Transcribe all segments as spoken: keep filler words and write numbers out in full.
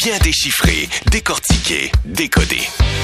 Bien déchiffré, décortiqué, décodé.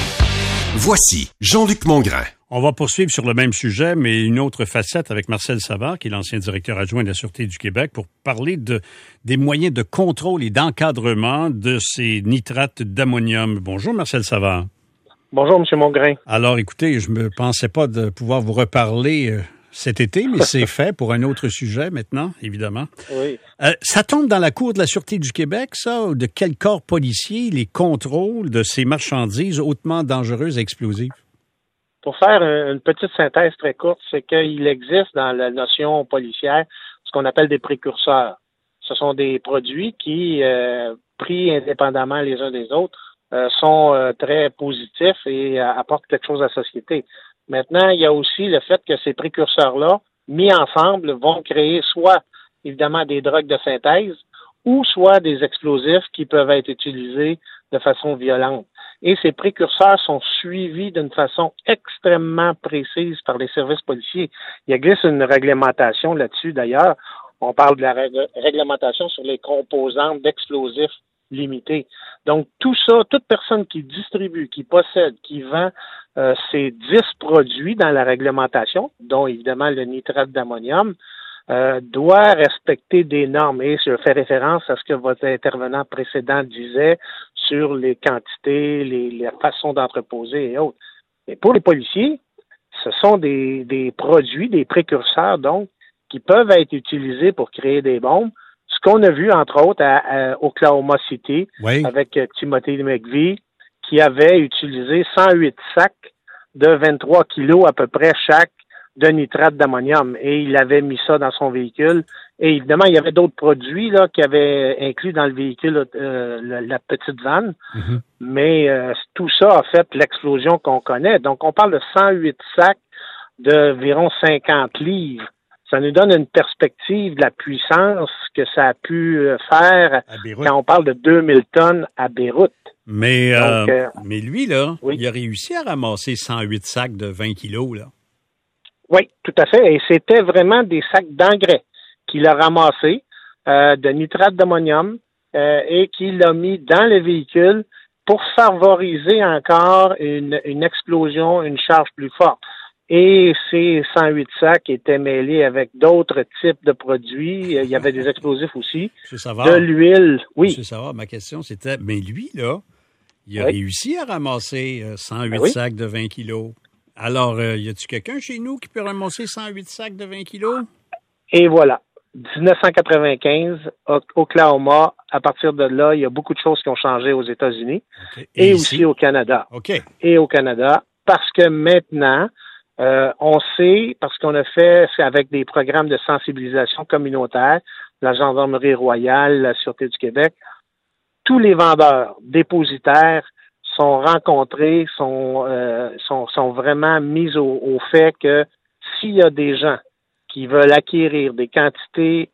Voici Jean-Luc Mongrain. On va poursuivre sur le même sujet, mais une autre facette avec Marcel Savard, qui est l'ancien directeur adjoint de la Sûreté du Québec, pour parler de, des moyens de contrôle et d'encadrement de ces nitrates d'ammonium. Bonjour, Marcel Savard. Bonjour, M. Mongrain. Alors, écoutez, je me pensais pas de pouvoir vous reparler euh, cet été, mais c'est fait pour un autre sujet maintenant, évidemment. Oui. Euh, ça tombe dans la cour de la Sûreté du Québec, ça, ou de quel corps policier les contrôles de ces marchandises hautement dangereuses et explosives? Pour faire une petite synthèse très courte, c'est qu'il existe dans la notion policière ce qu'on appelle des précurseurs. Ce sont des produits qui, euh, pris indépendamment les uns des autres, euh, sont euh, très positifs et euh, apportent quelque chose à la société. Maintenant, il y a aussi le fait que ces précurseurs-là, mis ensemble, vont créer soit, évidemment, des drogues de synthèse ou soit des explosifs qui peuvent être utilisés de façon violente. Et ces précurseurs sont suivis d'une façon extrêmement précise par les services policiers. Il existe une réglementation là-dessus, d'ailleurs. On parle de la rég- réglementation sur les composantes d'explosifs limités. Donc, tout ça, toute personne qui distribue, qui possède, qui vend euh, ces dix produits dans la réglementation, dont évidemment le nitrate d'ammonium, Euh, doit respecter des normes. Et je fais référence à ce que votre intervenant précédent disait sur les quantités, les, les façons d'entreposer et autres. Mais pour les policiers, ce sont des, des produits, des précurseurs, donc, qui peuvent être utilisés pour créer des bombes. Ce qu'on a vu, entre autres, à, à Oklahoma City, oui, avec euh, Timothy McVeigh, qui avait utilisé cent huit sacs de vingt-trois kilos à peu près chaque de nitrate d'ammonium, et il avait mis ça dans son véhicule. Et évidemment, il y avait d'autres produits là qui avaient inclus dans le véhicule euh, la, la petite vanne, mm-hmm. mais euh, tout ça a fait l'explosion qu'on connaît. Donc, on parle de cent huit sacs d'environ cinquante livres. Ça nous donne une perspective de la puissance que ça a pu faire quand on parle de deux mille tonnes à Beyrouth. Mais, Donc, euh, euh, mais lui, là, oui. il a réussi à ramasser cent huit sacs de vingt kilos, là. Oui, tout à fait. Et c'était vraiment des sacs d'engrais qu'il a ramassés, euh, de nitrate d'ammonium, euh, et qu'il a mis dans le véhicule pour favoriser encore une, une explosion, une charge plus forte. Et ces cent huit sacs étaient mêlés avec d'autres types de produits. Il y avait des explosifs aussi. De l'huile, oui. Monsieur Savard, ma question, c'était, mais lui, là, il a oui. réussi à ramasser cent huit ben oui. sacs de vingt kilos. Alors, euh, y a-t-il quelqu'un chez nous qui peut ramasser cent huit sacs de vingt kilos? Et voilà. dix-neuf cent quatre-vingt-quinze, Oklahoma. À partir de là, il y a beaucoup de choses qui ont changé aux États-Unis okay. et, et aussi au Canada. OK. Et au Canada, parce que maintenant, euh, on sait, parce qu'on a fait avec des programmes de sensibilisation communautaire, la Gendarmerie royale, la Sûreté du Québec, tous les vendeurs dépositaires sont rencontrés, sont, euh, sont, sont vraiment mis au, au fait que s'il y a des gens qui veulent acquérir des quantités,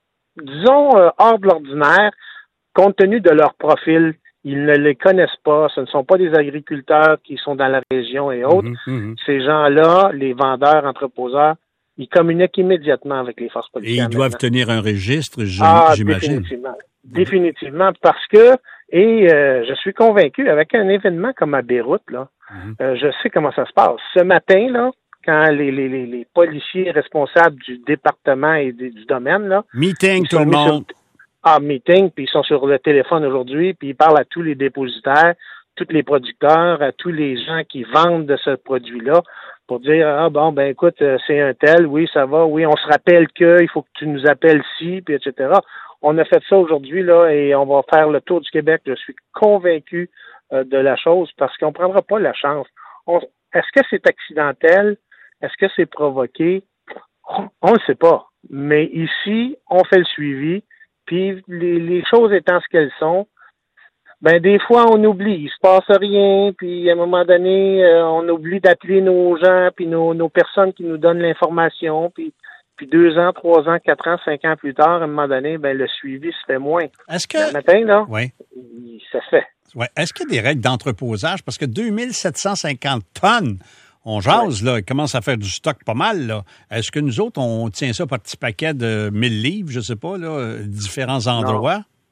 disons, euh, hors de l'ordinaire, compte tenu de leur profil, ils ne les connaissent pas, ce ne sont pas des agriculteurs qui sont dans la région et autres. Mmh, mmh. Ces gens-là, les vendeurs, entreposeurs, ils communiquent immédiatement avec les forces policières. Et ils maintenant. doivent tenir un registre, ah, j'imagine. Définitivement. Définitivement, parce que, et euh, je suis convaincu, avec un événement comme à Beyrouth, là, mm-hmm. euh, je sais comment ça se passe. Ce matin, là, quand les, les, les, les policiers responsables du département et des, du domaine, là... Meeting, tout le monde. Sur, ah, meeting, puis ils sont sur le téléphone aujourd'hui, puis ils parlent à tous les dépositaires, tous les producteurs, à tous les gens qui vendent de ce produit-là, pour dire, ah bon, ben écoute, c'est un tel, oui, ça va, oui, on se rappelle que, il faut que tu nous appelles ci, puis et cetera. On a fait ça aujourd'hui, là, et on va faire le tour du Québec. Je suis convaincu euh, de la chose parce qu'on ne prendra pas la chance. On, est-ce que c'est accidentel? Est-ce que c'est provoqué? On ne le sait pas. Mais ici, on fait le suivi. Puis les, les choses étant ce qu'elles sont, ben des fois, on oublie. Il se passe rien. Puis à un moment donné, euh, on oublie d'appeler nos gens, puis nos, nos personnes qui nous donnent l'information. Puis Puis deux ans, trois ans, quatre ans, cinq ans plus tard, à un moment donné, ben le suivi se fait moins. Est-ce que... Le matin, là, oui. ça se fait. Ouais. Est-ce qu'il y a des règles d'entreposage? Parce que deux mille sept cent cinquante tonnes, on jase, ouais. là, il commence à faire du stock pas mal, là. Est-ce que nous autres, on tient ça par petits paquets de mille livres, je sais pas, là, différents endroits? Non?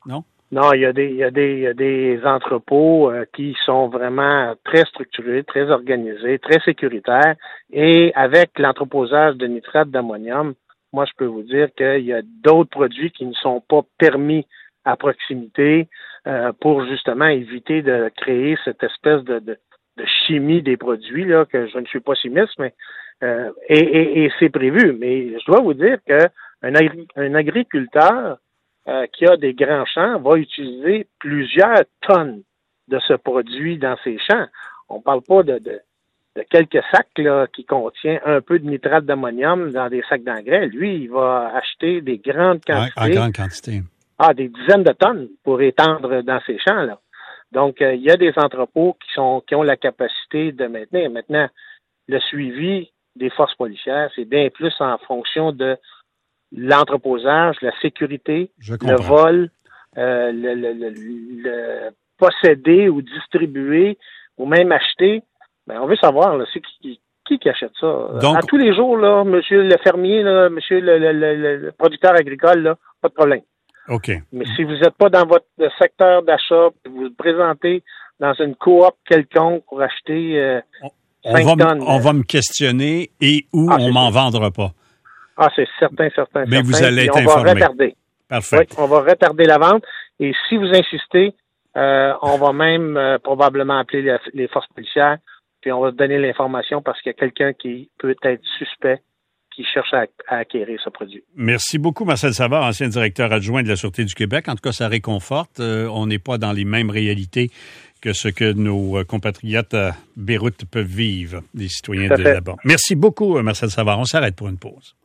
Non, il y a des, il y a des, il y a des entrepôts euh, qui sont vraiment très structurés, très organisés, très sécuritaires. Et avec l'entreposage de nitrate d'ammonium, moi, je peux vous dire qu'il y a d'autres produits qui ne sont pas permis à proximité euh, pour justement éviter de créer cette espèce de, de, de chimie des produits, là, que je ne suis pas chimiste, mais euh, et, et, et c'est prévu. Mais je dois vous dire que un, agri- un agriculteur Euh, qui a des grands champs, va utiliser plusieurs tonnes de ce produit dans ses champs. On ne parle pas de, de, de quelques sacs là, qui contiennent un peu de nitrate d'ammonium dans des sacs d'engrais. Lui, il va acheter des grandes quantités. En, en grande quantité. Ah, des dizaines de tonnes pour étendre dans ses champs, là. Donc, euh, il y a des entrepôts qui sont qui ont la capacité de maintenir. Maintenant, le suivi des forces policières, c'est bien plus en fonction de l'entreposage, la sécurité, le vol, euh, le, le, le, le posséder ou distribuer ou même acheter. Ben, on veut savoir, là, c'est qui, qui qui achète ça. Donc, à tous les jours, là, monsieur le fermier, là, monsieur le, le, le, le producteur agricole, là, pas de problème. OK. Mais si vous n'êtes pas dans votre secteur d'achat, vous vous présentez dans une coop quelconque pour acheter euh, on, on, va tonnes, m- on va me questionner et où ah, on m'en ça. vendra pas. Ah, c'est certain, certain, Mais certain. vous allez être on informé. va retarder. Parfait. Oui, on va retarder la vente. Et si vous insistez, euh, on va même euh, probablement appeler les, les forces policières, puis on va donner l'information parce qu'il y a quelqu'un qui peut être suspect qui cherche à, à acquérir ce produit. Merci beaucoup, Marcel Savard, ancien directeur adjoint de la Sûreté du Québec. En tout cas, ça réconforte. Euh, on n'est pas dans les mêmes réalités que ce que nos compatriotes à Beyrouth peuvent vivre, les citoyens de là-bas. Merci beaucoup, Marcel Savard. On s'arrête pour une pause.